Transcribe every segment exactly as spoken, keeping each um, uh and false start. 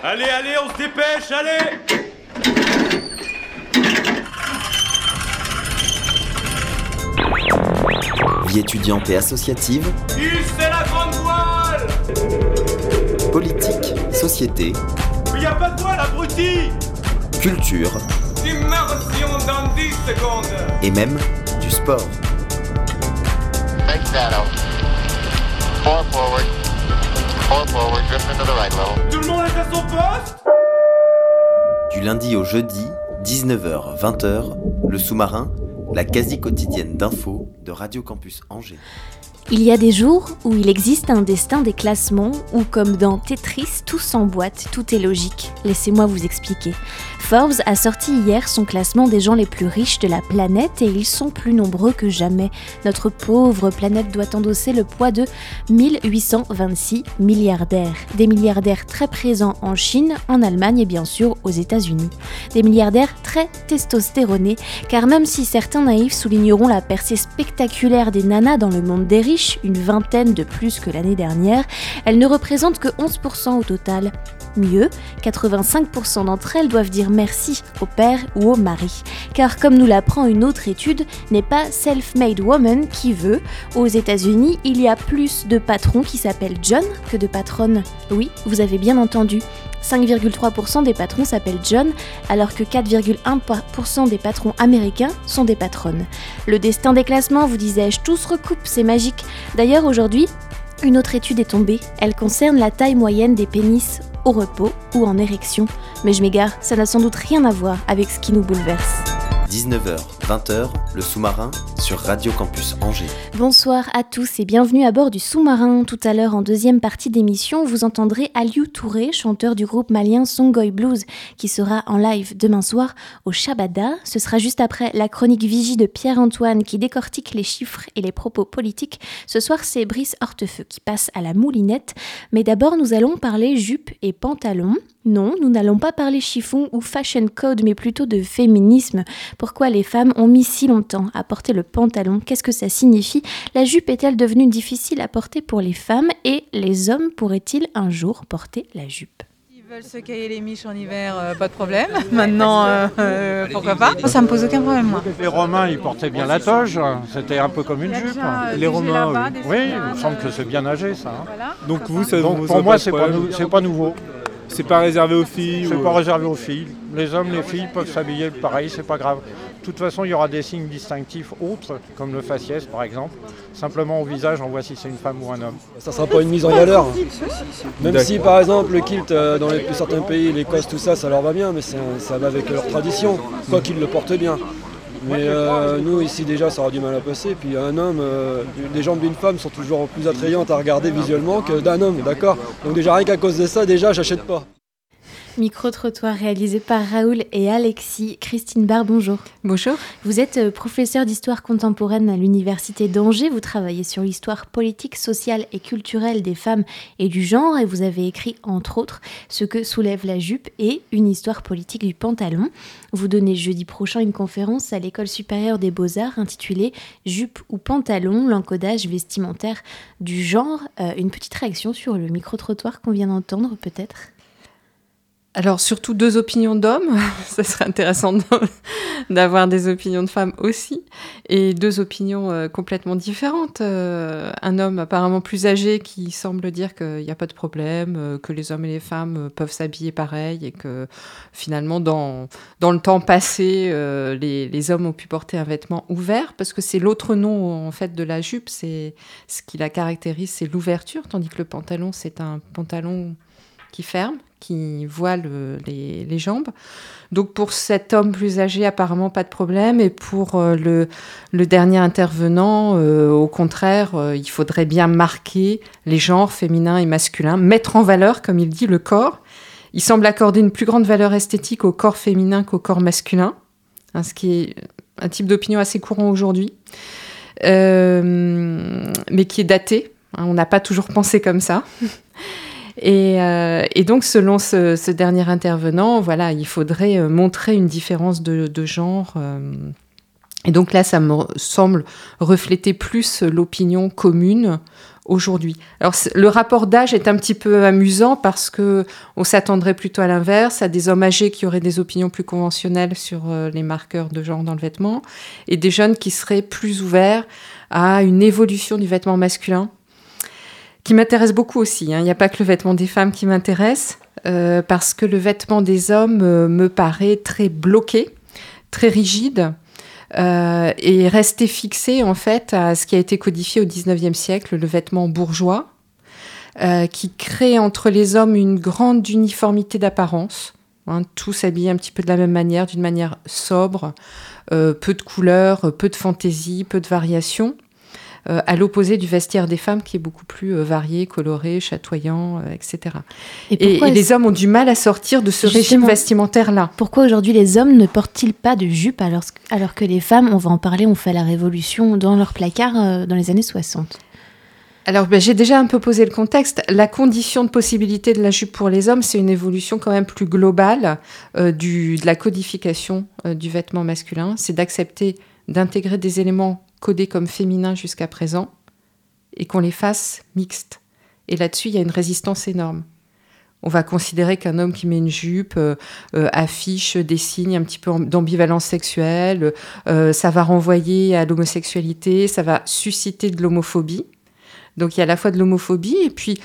Allez, allez, on se dépêche, allez! Vie étudiante et associative. Hissez la grande voile! Politique, société. Mais y a pas de voile, abruti! Culture. Immersion dans dix secondes! Et même du sport. Make shadow. Four forward. Four forward, drift into the right level. Tout le monde est à son poste? Du lundi au jeudi, dix-neuf heures vingt heures, le sous-marin, la quasi quotidienne d'infos de Radio Campus Angers. Il y a des jours où il existe un destin des classements où, comme dans Tetris, tout s'emboîte, tout est logique. Laissez-moi vous expliquer. Forbes a sorti hier son classement des gens les plus riches de la planète et ils sont plus nombreux que jamais. Notre pauvre planète doit endosser le poids de mille huit cent vingt-six milliardaires. Des milliardaires très présents en Chine, en Allemagne et bien sûr aux États-Unis. Des milliardaires très testostéronés, car même si certains naïfs souligneront la percée spectaculaire des nanas dans le monde des riches, une vingtaine de plus que l'année dernière, elles ne représentent que onze pour cent au total. Mieux, quatre-vingt-cinq pour cent d'entre elles doivent dire merci au père ou au mari. Car comme nous l'apprend une autre étude, n'est pas self-made woman qui veut. Aux États-Unis, il y a plus de patrons qui s'appellent John que de patronnes. Oui, vous avez bien entendu. cinq virgule trois pour cent des patrons s'appellent John, alors que quatre virgule un pour cent des patrons américains sont des patronnes. Le destin des classements, vous disais-je, tout se recoupe, c'est magique. D'ailleurs, aujourd'hui, une autre étude est tombée. Elle concerne la taille moyenne des pénis au repos ou en érection. Mais je m'égare, ça n'a sans doute rien à voir avec ce qui nous bouleverse. dix-neuf heures vingt heures, le sous-marin sur Radio Campus Angers. Bonsoir à tous et bienvenue à bord du sous-marin. Tout à l'heure, en deuxième partie d'émission, vous entendrez Aliou Touré, chanteur du groupe malien Songoy Blues, qui sera en live demain soir au Shabada. Ce sera juste après la chronique Vigie de Pierre-Antoine qui décortique les chiffres et les propos politiques. Ce soir, c'est Brice Hortefeux qui passe à la moulinette. Mais d'abord, nous allons parler jupe et pantalon. Non, nous n'allons pas parler chiffon ou fashion code, mais plutôt de féminisme. Pourquoi les femmes ont mis si longtemps à porter le pantalon? Qu'est-ce que ça signifie? La jupe est-elle devenue difficile à porter pour les femmes? Et les hommes pourraient-ils un jour porter la jupe? Ils veulent se cailler les miches en hiver, euh, pas de problème. Maintenant, euh, euh, pourquoi pas? Ça me pose aucun problème, moi. Les Romains, ils portaient bien la toge, c'était un peu comme une jupe. Les Romains, oui. Oui, il me semble que c'est bien âgé, ça. Hein. Voilà. Donc vous, ça Donc vous pour a moi, pas c'est de pas, problème. nou- c'est pas nouveau. C'est pas réservé aux filles C'est ou... pas réservé aux filles. Les hommes, les filles peuvent s'habiller pareil, c'est pas grave. De toute façon, il y aura des signes distinctifs autres, comme le faciès par exemple. Simplement au visage, on voit si c'est une femme ou un homme. Ça sera pas une mise en valeur. Même D'accord. si par exemple le kilt euh, dans les, certains pays, l'Écosse, tout ça, ça leur va bien, mais c'est un- ça va avec leur tradition, quoi qu'ils le portent bien. Mais euh, nous ici déjà ça aura du mal à passer. Puis un homme, euh, les jambes d'une femme sont toujours plus attrayantes à regarder visuellement que d'un homme, d'accord? Donc déjà rien qu'à cause de ça, déjà j'achète pas. Micro-trottoir réalisé par Raoul et Alexis. Christine Barre, bonjour. Bonjour. Vous êtes euh, professeure d'histoire contemporaine à l'Université d'Angers. Vous travaillez sur l'histoire politique, sociale et culturelle des femmes et du genre. Et vous avez écrit, entre autres, Ce que soulève la jupe et Une histoire politique du pantalon. Vous donnez jeudi prochain une conférence à l'École supérieure des beaux-arts intitulée Jupe ou pantalon, l'encodage vestimentaire du genre. Euh, une petite réaction sur le micro-trottoir qu'on vient d'entendre, peut-être ? Alors, surtout deux opinions d'hommes, ça serait intéressant de- d'avoir des opinions de femmes aussi, et deux opinions euh, complètement différentes. Euh, un homme apparemment plus âgé qui semble dire qu'il n'y a pas de problème, euh, que les hommes et les femmes euh, peuvent s'habiller pareil, et que finalement, dans, dans le temps passé, euh, les, les hommes ont pu porter un vêtement ouvert, parce que c'est l'autre nom en fait de la jupe, c'est ce qui la caractérise, c'est l'ouverture, tandis que le pantalon, c'est un pantalon qui ferme, qui voile euh, les, les jambes. Donc pour cet homme plus âgé, apparemment pas de problème. Et pour euh, le, le dernier intervenant, euh, au contraire, euh, il faudrait bien marquer les genres féminins et masculins, mettre en valeur, comme il dit, le corps. Il semble accorder une plus grande valeur esthétique au corps féminin qu'au corps masculin, hein, ce qui est un type d'opinion assez courant aujourd'hui, euh, mais qui est daté. Hein, on n'a pas toujours pensé comme ça. Et, euh, et donc, selon ce, ce dernier intervenant, voilà, il faudrait euh, montrer une différence de, de genre. Euh, et donc là, ça me semble refléter plus l'opinion commune aujourd'hui. Alors, le rapport d'âge est un petit peu amusant parce qu'on s'attendrait plutôt à l'inverse, à des hommes âgés qui auraient des opinions plus conventionnelles sur euh, les marqueurs de genre dans le vêtement, et des jeunes qui seraient plus ouverts à une évolution du vêtement masculin, qui m'intéresse beaucoup aussi. Hein. Il n'y a pas que le vêtement des femmes qui m'intéresse, euh, parce que le vêtement des hommes euh, me paraît très bloqué, très rigide, euh, et resté fixé en fait à ce qui a été codifié au dix-neuvième siècle, le vêtement bourgeois, euh, qui crée entre les hommes une grande uniformité d'apparence. Hein, tous s'habillent un petit peu de la même manière, d'une manière sobre, euh, peu de couleurs, peu de fantaisie, peu de variations. Euh, à l'opposé du vestiaire des femmes qui est beaucoup plus euh, varié, coloré, chatoyant, euh, et cetera. Et, et, et les hommes ont du mal à sortir de ce régime vestimentaire-là. Pourquoi aujourd'hui les hommes ne portent-ils pas de jupe alors, alors que les femmes, on va en parler, ont fait la révolution dans leur placard euh, dans les années soixante? Alors, ben, j'ai déjà un peu posé le contexte. La condition de possibilité de la jupe pour les hommes, c'est une évolution quand même plus globale euh, du, de la codification euh, du vêtement masculin. C'est d'accepter d'intégrer des éléments codés comme féminins jusqu'à présent et qu'on les fasse mixtes. Et là-dessus, il y a une résistance énorme. On va considérer qu'un homme qui met une jupe euh, euh, affiche des signes un petit peu d'ambivalence sexuelle, euh, ça va renvoyer à l'homosexualité, ça va susciter de l'homophobie. Donc il y a à la fois de l'homophobie et puis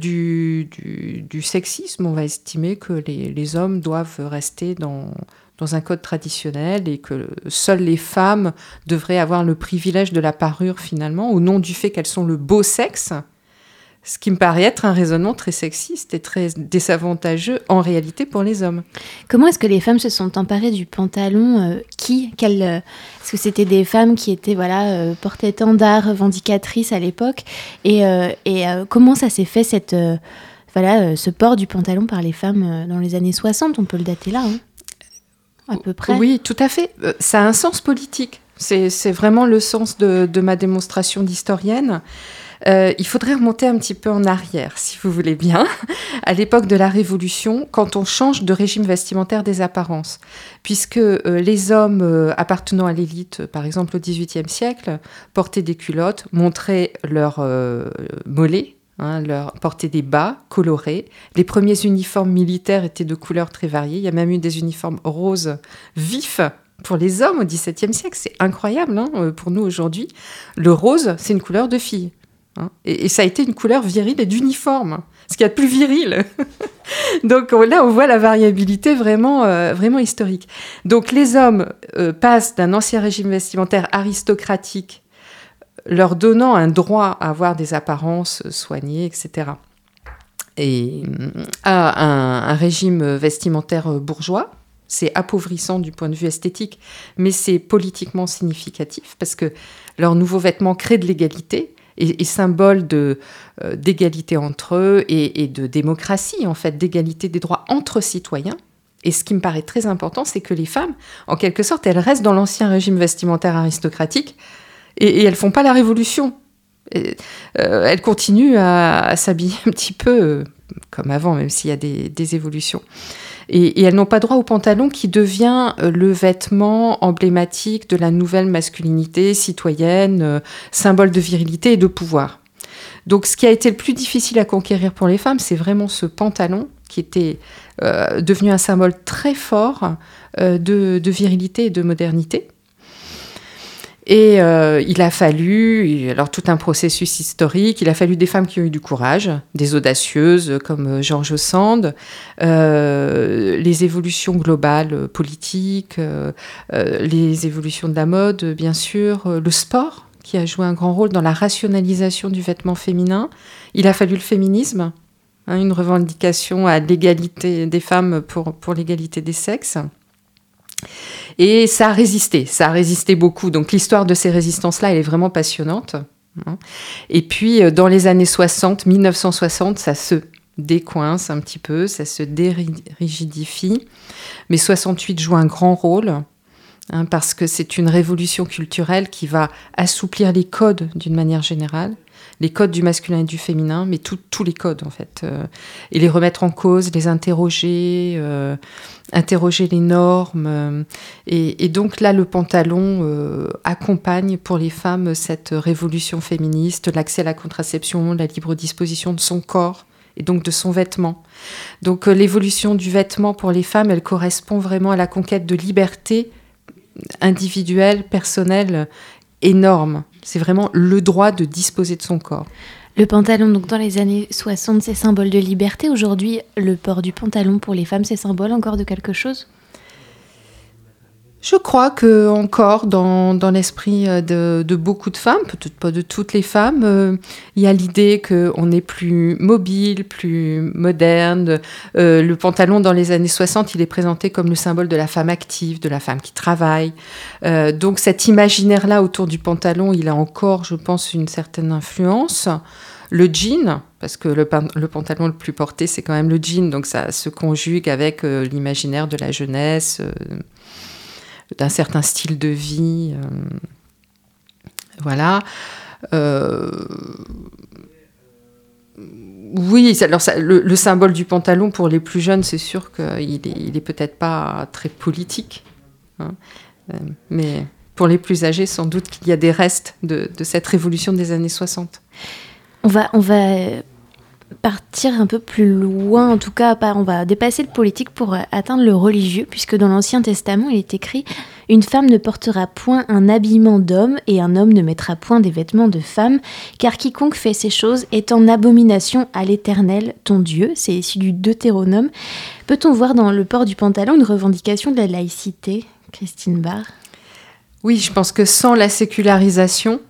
du, du, du sexisme. On va estimer que les, les hommes doivent rester dans... dans un code traditionnel et que seules les femmes devraient avoir le privilège de la parure finalement, au nom du fait qu'elles sont le beau sexe, ce qui me paraît être un raisonnement très sexiste et très désavantageux en réalité pour les hommes. Comment est-ce que les femmes se sont emparées du pantalon euh, qui quelle, euh, Est-ce que c'était des femmes qui étaient voilà, euh, porte-étendards, revendicatrices à l'époque et, euh, et euh, comment ça s'est fait cette, euh, voilà, euh, ce port du pantalon par les femmes euh, dans les années soixante? On peut le dater là, hein, à peu près. Oui, tout à fait. Ça a un sens politique. C'est, c'est vraiment le sens de, de ma démonstration d'historienne. Euh, il faudrait remonter un petit peu en arrière, si vous voulez bien, à l'époque de la Révolution, quand on change de régime vestimentaire des apparences. Puisque euh, les hommes euh, appartenant à l'élite, par exemple au dix-huitième siècle, portaient des culottes, montraient leurs euh, mollets, hein, leur, portaient des bas colorés. Les premiers uniformes militaires étaient de couleurs très variées. Il y a même eu des uniformes roses vifs pour les hommes au dix-septième siècle. C'est incroyable hein, pour nous aujourd'hui. Le rose, c'est une couleur de fille. Hein, et, et ça a été une couleur virile et d'uniforme, ce qu'il y a de plus viril. Donc là, on voit la variabilité vraiment, euh, vraiment historique. Donc les hommes euh, passent d'un ancien régime vestimentaire aristocratique, leur donnant un droit à avoir des apparences soignées, et cetera, et à un, un régime vestimentaire bourgeois. C'est appauvrissant du point de vue esthétique, mais c'est politiquement significatif parce que leurs nouveaux vêtements créent de l'égalité et, et symbole de, euh, d'égalité entre eux et, et de démocratie, en fait, d'égalité des droits entre citoyens. Et ce qui me paraît très important, c'est que les femmes, en quelque sorte, elles restent dans l'ancien régime vestimentaire aristocratique et, et elles ne font pas la révolution. Et, euh, elles continuent à, à s'habiller un petit peu euh, comme avant, même s'il y a des, des évolutions. Et, et elles n'ont pas droit au pantalon qui devient le vêtement emblématique de la nouvelle masculinité citoyenne, euh, symbole de virilité et de pouvoir. Donc ce qui a été le plus difficile à conquérir pour les femmes, c'est vraiment ce pantalon qui était euh, devenu un symbole très fort euh, de, de virilité et de modernité. Et euh, il a fallu, alors tout un processus historique, il a fallu des femmes qui ont eu du courage, des audacieuses comme George Sand, euh, les évolutions globales politiques, euh, euh, les évolutions de la mode, bien sûr, euh, le sport qui a joué un grand rôle dans la rationalisation du vêtement féminin. Il a fallu le féminisme, hein, une revendication à l'égalité des femmes pour, pour l'égalité des sexes. Et ça a résisté, ça a résisté beaucoup. Donc l'histoire de ces résistances-là, elle est vraiment passionnante. Et puis dans les années soixante, dix-neuf cent soixante, ça se décoince un petit peu, ça se dérigidifie. Mais soixante-huit joue un grand rôle, hein, parce que c'est une révolution culturelle qui va assouplir les codes d'une manière générale. les codes du masculin et du féminin, mais tout, tous les codes en fait, euh, et les remettre en cause, les interroger, euh, interroger les normes. Euh, et, et donc là, le pantalon euh, accompagne pour les femmes cette révolution féministe, l'accès à la contraception, la libre disposition de son corps et donc de son vêtement. Donc euh, l'évolution du vêtement pour les femmes, elle correspond vraiment à la conquête de liberté individuelle, personnelle, énorme. C'est vraiment le droit de disposer de son corps. Le pantalon, donc dans les années soixante, c'est symbole de liberté. Aujourd'hui, le port du pantalon pour les femmes, c'est symbole encore de quelque chose ? Je crois que encore dans, dans l'esprit de, de beaucoup de femmes, peut-être pas de toutes les femmes, euh, il y a l'idée qu'on est plus mobile, plus moderne. Euh, le pantalon dans les années soixante, il est présenté comme le symbole de la femme active, de la femme qui travaille. Euh, donc cet imaginaire-là autour du pantalon, il a encore, je pense, une certaine influence. Le jean, parce que le, le pantalon le plus porté, c'est quand même le jean, donc ça se conjugue avec euh, l'imaginaire de la jeunesse, euh, d'un certain style de vie. Euh, voilà. Euh, oui, alors ça, le, le symbole du pantalon pour les plus jeunes, c'est sûr qu'il est, il est peut-être pas très politique. Hein, euh, mais pour les plus âgés, sans doute qu'il y a des restes de, de cette révolution des années soixante. On va, on va partir un peu plus loin, en tout cas, on va dépasser le politique pour atteindre le religieux, puisque dans l'Ancien Testament, il est écrit « Une femme ne portera point un habillement d'homme, et un homme ne mettra point des vêtements de femme, car quiconque fait ces choses est en abomination à l'Éternel, ton Dieu ». C'est issu du Deutéronome. Peut-on voir dans le port du pantalon une revendication de la laïcité, Christine Barr ? Oui, je pense que sans la sécularisation,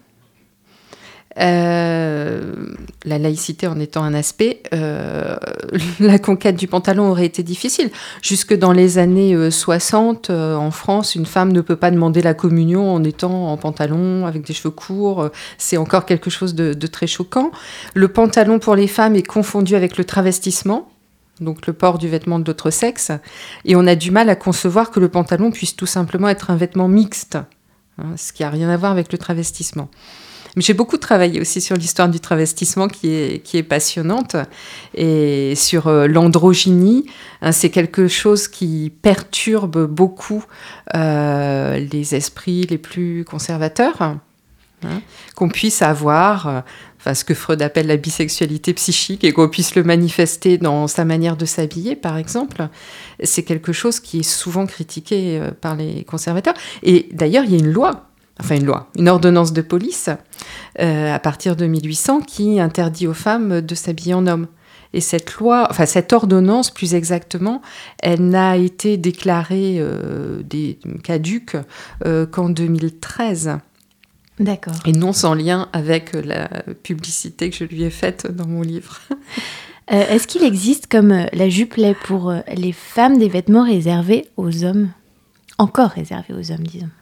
Euh, la laïcité en étant un aspect, euh, la conquête du pantalon aurait été difficile. Jusque dans les années euh, soixante, euh, en France, une femme ne peut pas demander la communion en étant en pantalon, avec des cheveux courts. C'est encore quelque chose de, de très choquant. Le pantalon pour les femmes est confondu avec le travestissement, donc le port du vêtement de l'autre sexe. Et on a du mal à concevoir que le pantalon puisse tout simplement être un vêtement mixte, hein, ce qui n'a rien à voir avec le travestissement. Mais j'ai beaucoup travaillé aussi sur l'histoire du travestissement qui est, qui est passionnante, et sur euh, l'androgynie. Hein, c'est quelque chose qui perturbe beaucoup euh, les esprits les plus conservateurs. Hein, qu'on puisse avoir euh, enfin, ce que Freud appelle la bisexualité psychique, et qu'on puisse le manifester dans sa manière de s'habiller, par exemple. C'est quelque chose qui est souvent critiqué euh, par les conservateurs. Et d'ailleurs, il y a une loi Enfin, une loi, une ordonnance de police, euh, à partir de mille huit cents, qui interdit aux femmes de s'habiller en homme. Et cette loi, enfin, cette ordonnance, plus exactement, elle n'a été déclarée euh, des, caduque euh, qu'en deux mille treize. D'accord. Et non sans lien avec la publicité que je lui ai faite dans mon livre. Euh, est-ce qu'il existe, comme la jupe-lait pour les femmes, des vêtements réservés aux hommes ? Encore réservés aux hommes, disons.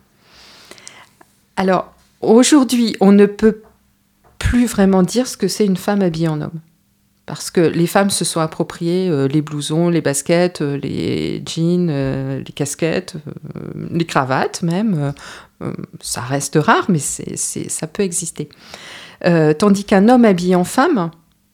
Alors, aujourd'hui, on ne peut plus vraiment dire ce que c'est une femme habillée en homme. Parce que les femmes se sont appropriées euh, les blousons, les baskets, euh, les jeans, euh, les casquettes, euh, les cravates même. Euh, ça reste rare, mais c'est, c'est, ça peut exister. Euh, tandis qu'un homme habillé en femme,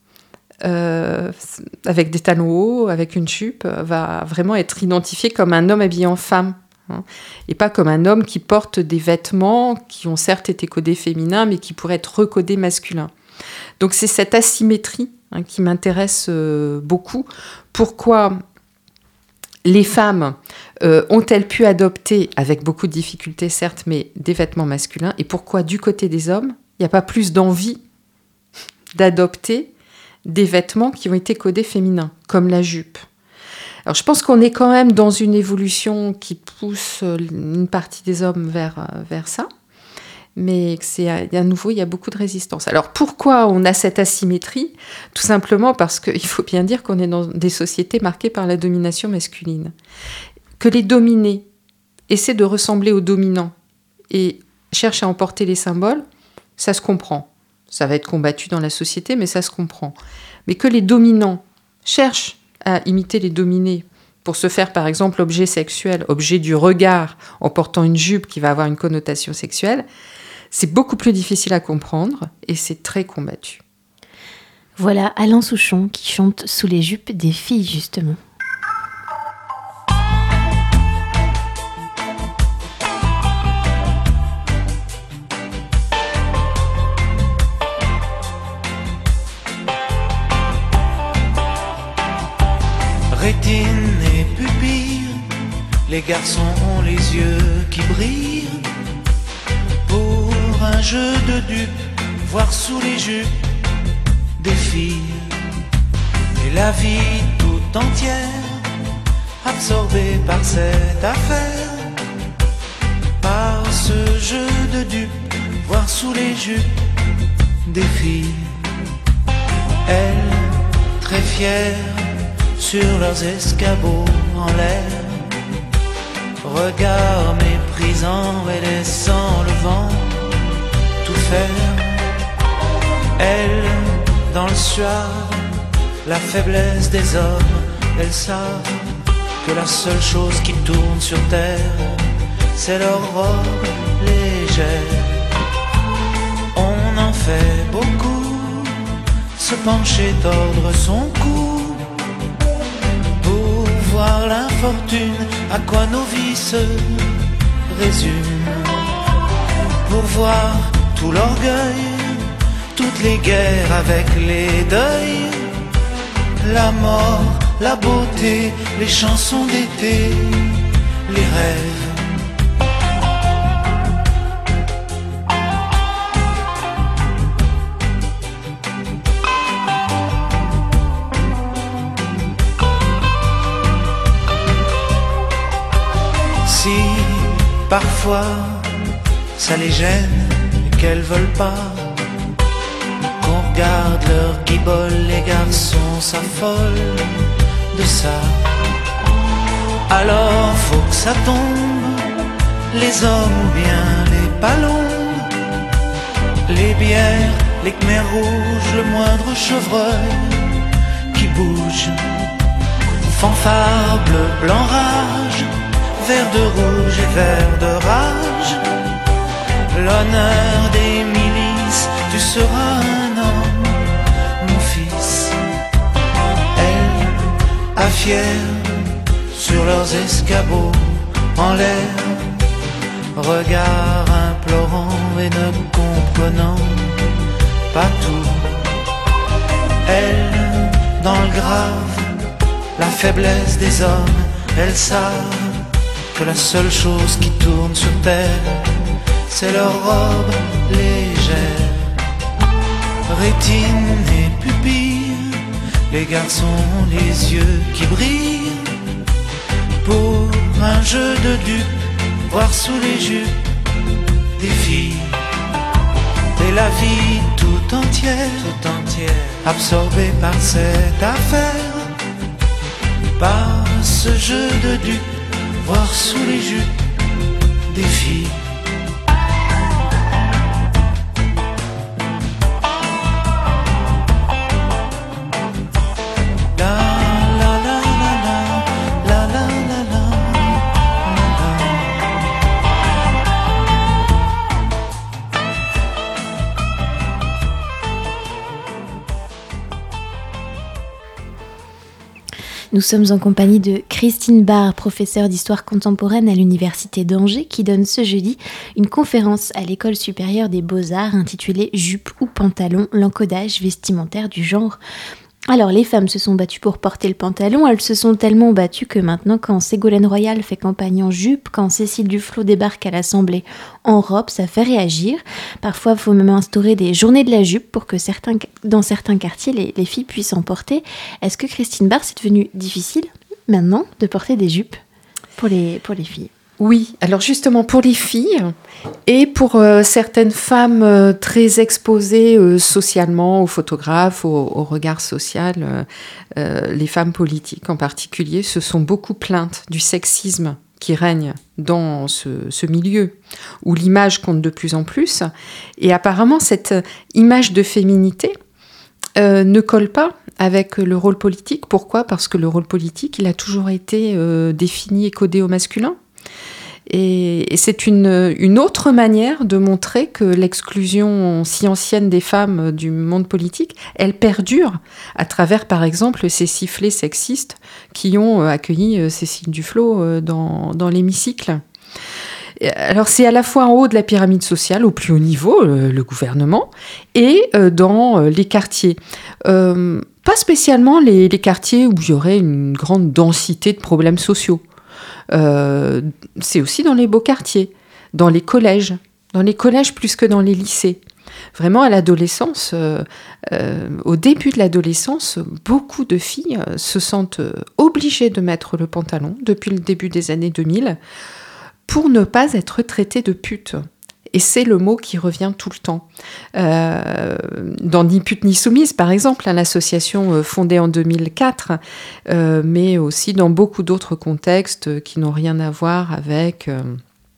euh, avec des talons hauts, avec une jupe, va vraiment être identifié comme un homme habillé en femme. Hein, et pas comme un homme qui porte des vêtements qui ont certes été codés féminins, mais qui pourraient être recodés masculins. Donc c'est cette asymétrie hein, qui m'intéresse euh, beaucoup. Pourquoi les femmes euh, ont-elles pu adopter, avec beaucoup de difficultés certes, mais des vêtements masculins, et pourquoi du côté des hommes, il n'y a pas plus d'envie d'adopter des vêtements qui ont été codés féminins, comme la jupe. Alors, je pense qu'on est quand même dans une évolution qui pousse une partie des hommes vers, vers ça, mais c'est, à nouveau, il y a beaucoup de résistance. Alors, pourquoi on a cette asymétrie ? Tout simplement parce qu'il faut bien dire qu'on est dans des sociétés marquées par la domination masculine. Que les dominés essaient de ressembler aux dominants et cherchent à emporter les symboles, ça se comprend. Ça va être combattu dans la société, mais ça se comprend. Mais que les dominants cherchent à imiter les dominés pour se faire, par exemple, objet sexuel, objet du regard, en portant une jupe qui va avoir une connotation sexuelle, c'est beaucoup plus difficile à comprendre et c'est très combattu. Voilà Alain Souchon qui chante Sous les jupes des filles, justement. Rétine et pupille, les garçons ont les yeux qui brillent. Pour un jeu de dupes, voir sous les jupes des filles. Et la vie tout entière, absorbée par cette affaire. Par ce jeu de dupes, voir sous les jupes des filles. Elles, très fières, sur leurs escabeaux en l'air, regard méprisant et laissant le vent tout faire. Elles, dans le soir, la faiblesse des hommes, elles savent que la seule chose qui tourne sur terre, c'est leur robe légère. On en fait beaucoup, se pencher, tordre son cou, voir l'infortune, à quoi nos vies se résument. Pour voir tout l'orgueil, toutes les guerres avec les deuils, la mort, la beauté, les chansons d'été, les rêves. Si parfois ça les gêne et qu'elles veulent pas qu'on regarde leur guibole, les garçons s'affolent de ça. Alors faut que ça tombe, les hommes ou bien les ballons, les bières, les khmers rouges, le moindre chevreuil qui bouge. Fanfare, bleu, blanc, rage, vert de rouge et vert de rage. L'honneur des milices, tu seras un homme, mon fils. Elles, à fier, sur leurs escabeaux en l'air, regard implorant et ne comprenant pas tout. Elles, dans le grave, la faiblesse des hommes, elles savent que la seule chose qui tourne sur terre, c'est leur robe légère. Rétine et pupille, les garçons ont les yeux qui brillent. Pour un jeu de dupes, voir sous les jupes des filles. Et la vie tout entière, tout entière, absorbée par cette affaire. Par ce jeu de dupes, voir sous les jupes des filles. Nous sommes en compagnie de Christine Barre, professeure d'histoire contemporaine à l'Université d'Angers, qui donne ce jeudi une conférence à l'École supérieure des beaux-arts intitulée « Jupe ou pantalon, l'encodage vestimentaire du genre ». Alors, les femmes se sont battues pour porter le pantalon, elles se sont tellement battues que maintenant, quand Ségolène Royal fait campagne en jupe, quand Cécile Duflot débarque à l'Assemblée en robe, ça fait réagir. Parfois, il faut même instaurer des journées de la jupe pour que certains, dans certains quartiers, les, les filles puissent en porter. Est-ce que Christine Barre, c'est devenu difficile, maintenant, de porter des jupes pour les, pour les filles ? Oui, alors justement pour les filles et pour euh, certaines femmes euh, très exposées euh, socialement aux photographes, au, au regard social, euh, euh, les femmes politiques en particulier se sont beaucoup plaintes du sexisme qui règne dans ce, ce milieu, où l'image compte de plus en plus. Et apparemment, cette image de féminité euh, ne colle pas avec le rôle politique. Pourquoi ? Parce que le rôle politique, il a toujours été euh, défini et codé au masculin. Et, et c'est une, une autre manière de montrer que l'exclusion si ancienne des femmes du monde politique, elle perdure à travers, par exemple, ces sifflets sexistes qui ont accueilli Cécile Duflot dans, dans l'hémicycle. Alors c'est à la fois en haut de la pyramide sociale, au plus haut niveau, le, le gouvernement, et euh, dans euh, les quartiers. Euh, pas spécialement les, les quartiers où il y aurait une grande densité de problèmes sociaux. Euh, c'est aussi dans les beaux quartiers, dans les collèges, dans les collèges plus que dans les lycées. Vraiment, à l'adolescence, euh, euh, au début de l'adolescence, beaucoup de filles euh, se sentent obligées de mettre le pantalon depuis le début des années deux mille pour ne pas être traitées de putes. Et c'est le mot qui revient tout le temps. Euh, dans Ni pute ni soumise, par exemple, hein, l'association fondée en deux mille quatre, euh, mais aussi dans beaucoup d'autres contextes qui n'ont rien à voir avec euh,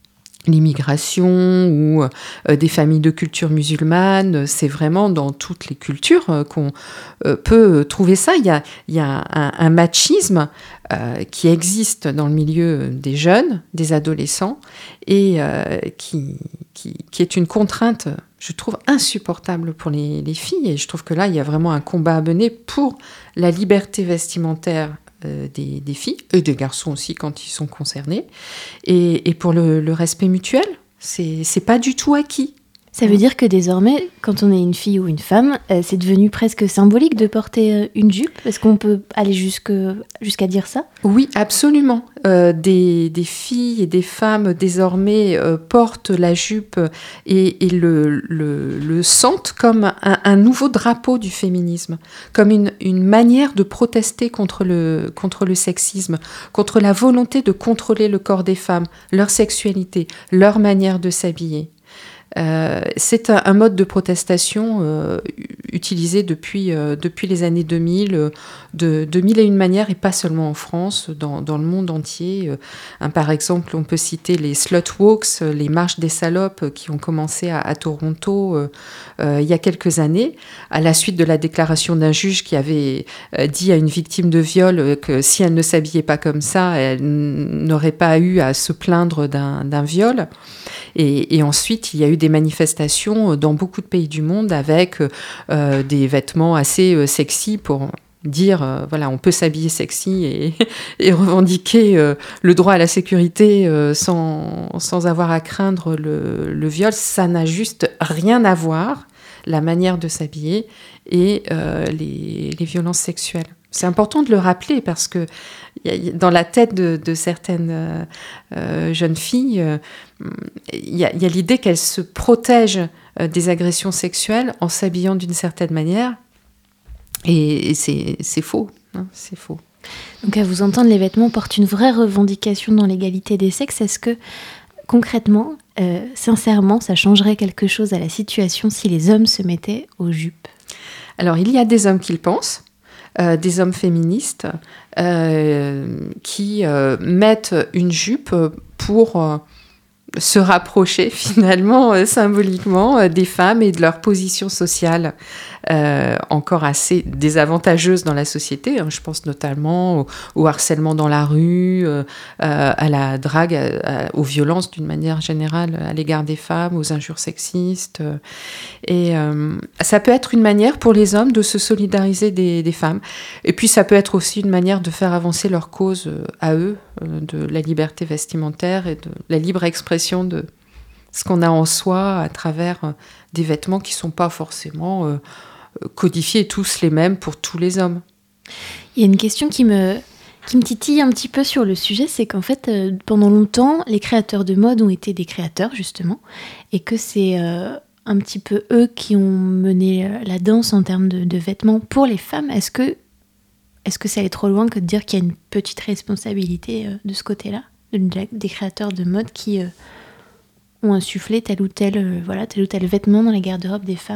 l'immigration ou euh, des familles de culture musulmane. C'est vraiment dans toutes les cultures euh, qu'on euh, peut trouver ça. Il y a, il y a un, un machisme euh, qui existe dans le milieu des jeunes, des adolescents, et euh, qui, qui, qui est une contrainte, je trouve, insupportable pour les, les filles. Et je trouve que là, il y a vraiment un combat à mener pour la liberté vestimentaire euh, des, des filles, et des garçons aussi quand ils sont concernés, et, et pour le, le respect mutuel. C'est, c'est pas du tout acquis. Ça veut dire que désormais, quand on est une fille ou une femme, euh, c'est devenu presque symbolique de porter euh, une jupe. Est-ce qu'on peut aller jusque, jusqu'à dire ça ? Oui, absolument. Euh, des, des filles et des femmes désormais euh, portent la jupe et, et le, le, le sentent comme un, un nouveau drapeau du féminisme, comme une, une manière de protester contre le, contre le sexisme, contre la volonté de contrôler le corps des femmes, leur sexualité, leur manière de s'habiller. Euh, c'est un, un mode de protestation euh, utilisé depuis, euh, depuis les années deux mille, euh, de, de mille et une manières, et pas seulement en France, dans, dans le monde entier. Euh, hein, par exemple, on peut citer les slut walks, les marches des salopes qui ont commencé à, à Toronto euh, euh, il y a quelques années, à la suite de la déclaration d'un juge qui avait euh, dit à une victime de viol que si elle ne s'habillait pas comme ça, elle n'aurait pas eu à se plaindre d'un, d'un viol. Et, et ensuite, il y a eu des manifestations dans beaucoup de pays du monde avec euh, des vêtements assez euh, sexy pour dire, euh, voilà, on peut s'habiller sexy et, et revendiquer euh, le droit à la sécurité euh, sans, sans avoir à craindre le, le viol. Ça n'a juste rien à voir, la manière de s'habiller et euh, les, les violences sexuelles. C'est important de le rappeler parce que dans la tête de, de certaines euh, jeunes filles, euh, il y a, il y a l'idée qu'elles se protègent euh, des agressions sexuelles en s'habillant d'une certaine manière. Et, et c'est, c'est faux, hein, c'est faux. Donc à vous entendre, les vêtements portent une vraie revendication dans l'égalité des sexes. Est-ce que concrètement, euh, sincèrement, ça changerait quelque chose à la situation si les hommes se mettaient aux jupes ? Alors il y a des hommes qui le pensent. Euh, des hommes féministes euh, qui euh, mettent une jupe pour euh, se rapprocher finalement euh, symboliquement euh, des femmes et de leur position sociale euh, encore assez désavantageuse dans la société. Hein. Je pense notamment au, au harcèlement dans la rue, euh, à la drague, à, à, aux violences d'une manière générale à l'égard des femmes, aux injures sexistes. Euh, et euh, ça peut être une manière pour les hommes de se solidariser des, des femmes. Et puis ça peut être aussi une manière de faire avancer leur cause euh, à eux, euh, de la liberté vestimentaire et de la libre expression de ce qu'on a en soi à travers euh, des vêtements qui ne sont pas forcément euh, codifiés tous les mêmes pour tous les hommes. Il y a une question qui me, qui me titille un petit peu sur le sujet, c'est qu'en fait, euh, pendant longtemps, les créateurs de mode ont été des créateurs, justement, et que c'est euh, un petit peu eux qui ont mené la danse en termes de, de vêtements pour les femmes. Est-ce que, est-ce que c'est aller trop loin que de dire qu'il y a une petite responsabilité euh, de ce côté-là, de, de, des créateurs de mode qui euh, ont insufflé tel ou tel, euh, voilà, tel ou tel vêtement dans les garde-robes des femmes ?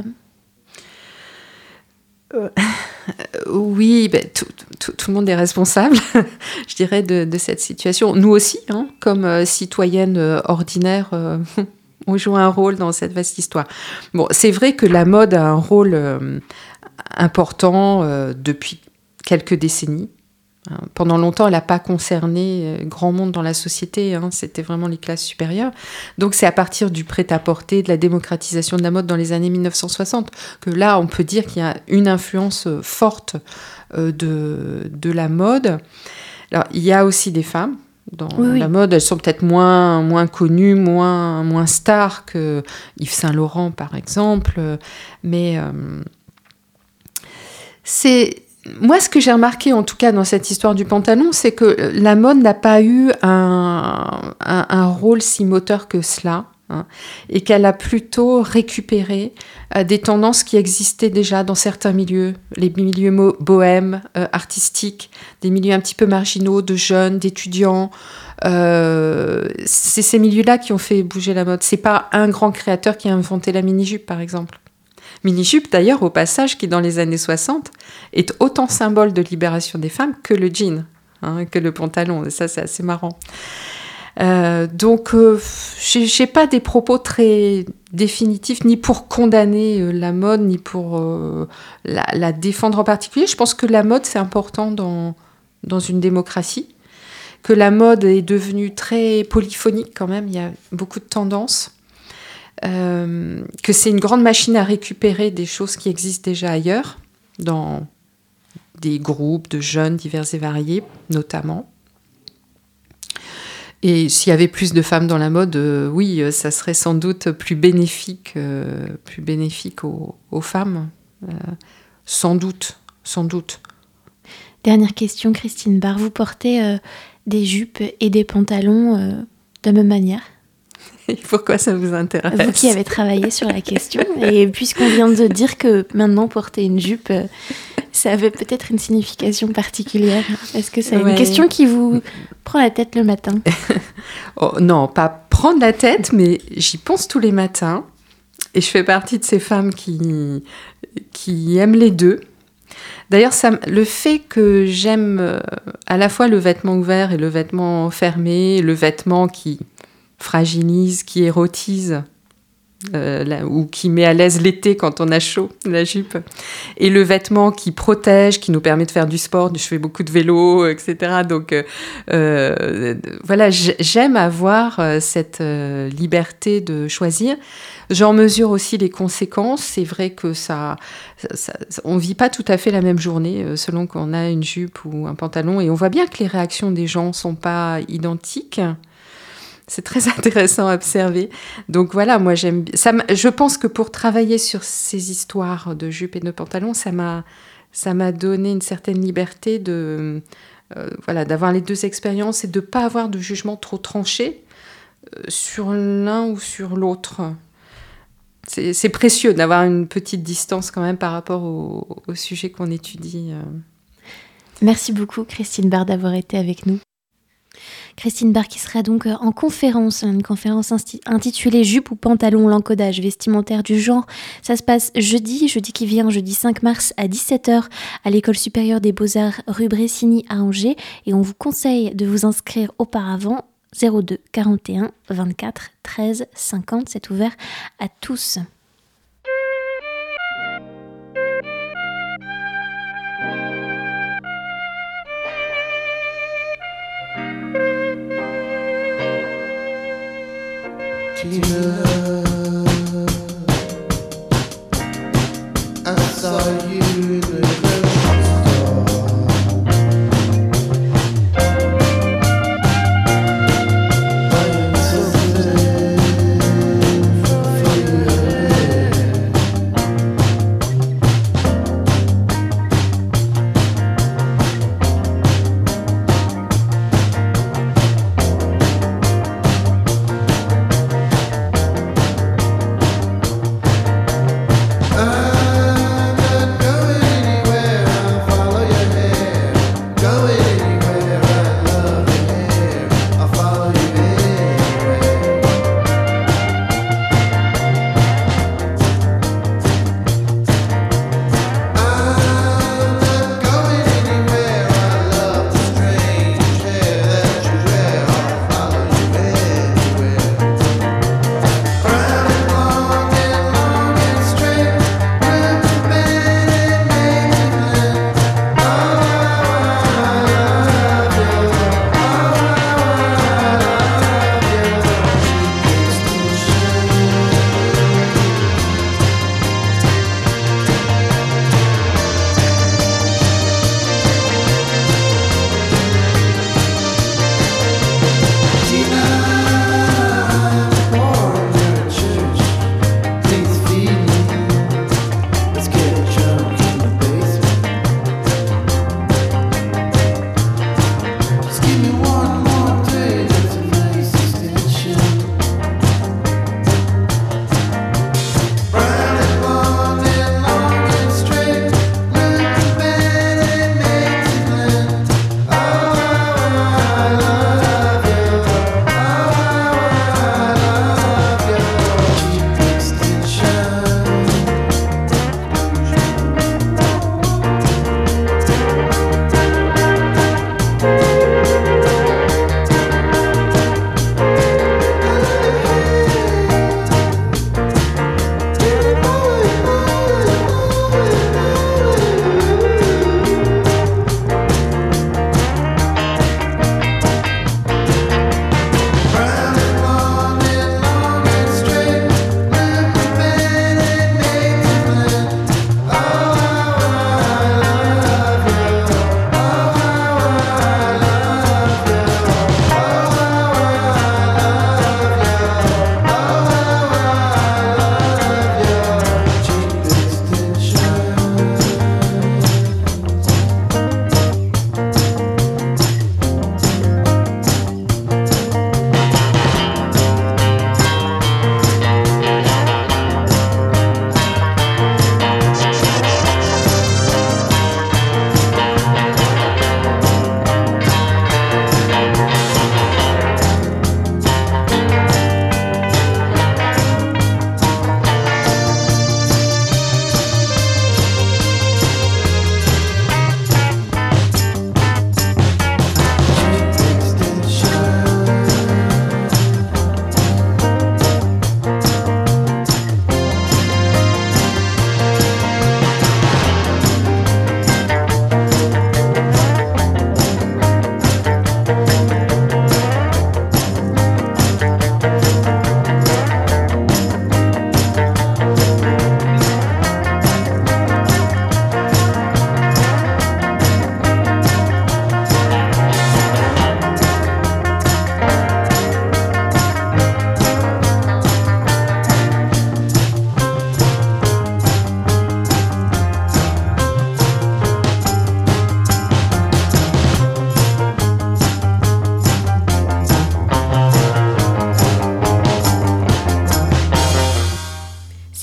Euh, oui, ben, tout, tout, tout le monde est responsable, je dirais, de, de cette situation. Nous aussi, hein, comme euh, citoyennes euh, ordinaires, euh, on joue un rôle dans cette vaste histoire. Bon, c'est vrai que la mode a un rôle euh, important euh, depuis quelques décennies. Pendant longtemps, elle n'a pas concerné grand monde dans la société, hein, c'était vraiment les classes supérieures. Donc c'est à partir du prêt-à-porter, de la démocratisation de la mode dans les années mille neuf cent soixante, que là, on peut dire qu'il y a une influence forte euh, de, de la mode. Alors, il y a aussi des femmes dans oui, la oui. mode, elles sont peut-être moins, moins connues, moins, moins stars que Yves Saint Laurent, par exemple, mais euh, c'est... Moi, ce que j'ai remarqué, en tout cas, dans cette histoire du pantalon, c'est que la mode n'a pas eu un, un, un rôle si moteur que cela, hein, et qu'elle a plutôt récupéré euh, des tendances qui existaient déjà dans certains milieux, les milieux mo- bohèmes, euh, artistiques, des milieux un petit peu marginaux, de jeunes, d'étudiants. Euh, c'est ces milieux-là qui ont fait bouger la mode. C'est pas un grand créateur qui a inventé la mini-jupe, par exemple. Mini-jupe, d'ailleurs, au passage, qui dans les années soixante est autant symbole de libération des femmes que le jean, hein, que le pantalon. Et ça, c'est assez marrant. Euh, donc, euh, j'ai, j'ai pas des propos très définitifs, ni pour condamner euh, la mode, ni pour euh, la, la défendre en particulier. Je pense que la mode, c'est important dans, dans une démocratie, que la mode est devenue très polyphonique quand même, il y a beaucoup de tendances. Euh, que c'est une grande machine à récupérer des choses qui existent déjà ailleurs, dans des groupes de jeunes divers et variés, notamment. Et s'il y avait plus de femmes dans la mode, euh, oui, ça serait sans doute plus bénéfique, euh, plus bénéfique aux, aux femmes. Euh, sans doute, sans doute. Dernière question, Christine Barr. Vous portez euh, des jupes et des pantalons euh, de la même manière ? Pourquoi ça vous intéresse ? Vous qui avez travaillé sur la question, et puisqu'on vient de dire que maintenant porter une jupe, ça avait peut-être une signification particulière. Est-ce que c'est ouais. une question qui vous prend la tête le matin ? Oh, non, pas prendre la tête, mais j'y pense tous les matins. Et je fais partie de ces femmes qui, qui aiment les deux. D'ailleurs, ça, le fait que j'aime à la fois le vêtement ouvert et le vêtement fermé, le vêtement qui fragilise, qui érotise, euh, là, ou qui met à l'aise l'été quand on a chaud, la jupe, et le vêtement qui protège, qui nous permet de faire du sport. Je fais beaucoup de vélo, et cetera. Donc, euh, voilà, j'aime avoir cette euh, liberté de choisir. J'en mesure aussi les conséquences. C'est vrai que ça, ça, ça, on ne vit pas tout à fait la même journée euh, selon qu'on a une jupe ou un pantalon. Et on voit bien que les réactions des gens ne sont pas identiques. C'est très intéressant à observer. Donc voilà, moi j'aime ça. Je pense que pour travailler sur ces histoires de jupes et de pantalons, ça m'a, ça m'a donné une certaine liberté de, euh, voilà, d'avoir les deux expériences et de ne pas avoir de jugement trop tranché euh, sur l'un ou sur l'autre. C'est, c'est précieux d'avoir une petite distance quand même par rapport au, au sujet qu'on étudie. Euh. Merci beaucoup Christine Barr d'avoir été avec nous. Christine Barr qui sera donc en conférence, une conférence intitulée « Jupe ou pantalon, l'encodage vestimentaire du genre ». Ça se passe jeudi, jeudi qui vient, jeudi cinq mars à dix-sept heures à l'École supérieure des Beaux-Arts rue Bressigny à Angers. Et on vous conseille de vous inscrire auparavant zéro deux quarante et un vingt-quatre treize cinquante. C'est ouvert à tous. Tina, I saw you in the grocery store, buying something for your head.